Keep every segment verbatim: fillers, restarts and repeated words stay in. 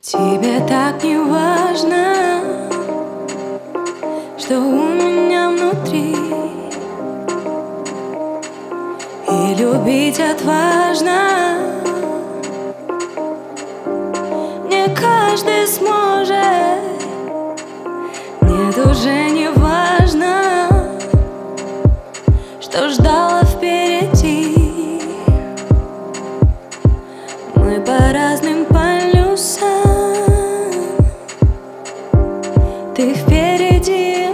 Тебе так не важно, что у меня внутри, и любить отважно не каждый сможет. Нет, уже не важно, что ждало впереди. Мы по разным полюсам, ты впереди.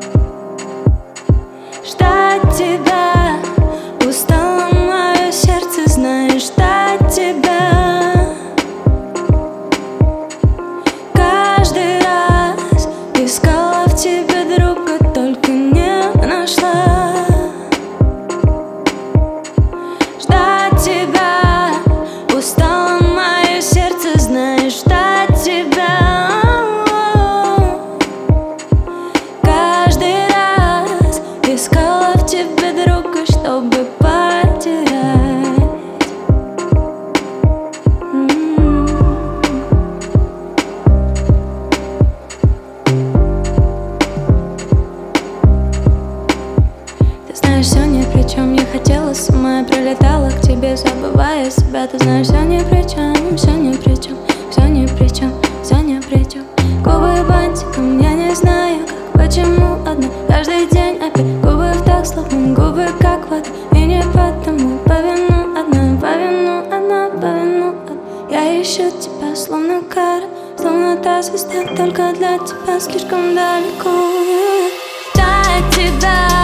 Ждать тебя устало мое сердце, знаешь, ждать тебя. Каждый раз искала в тебе друга, только не нашла. Ждать тебя устало мое сердце, знаешь, ждать тебя. Искала в тебе друга, чтобы потерять. М-м-м. Ты знаешь, все ни при чем. Я хотела сама, я прилетала к тебе, забывая себя. Ты знаешь, все ни при чем, все ни при чем, все ни при чем, все ни при чем. Губы бантиком, я не знаю как, почему одна, каждый день опять. Губы в так словно губы как вода, и не потому, по вину одна, по вину одна, по вину одна. Я ищу тебя словно кара, словно та звезда только для тебя слишком далеко. Ждать тебя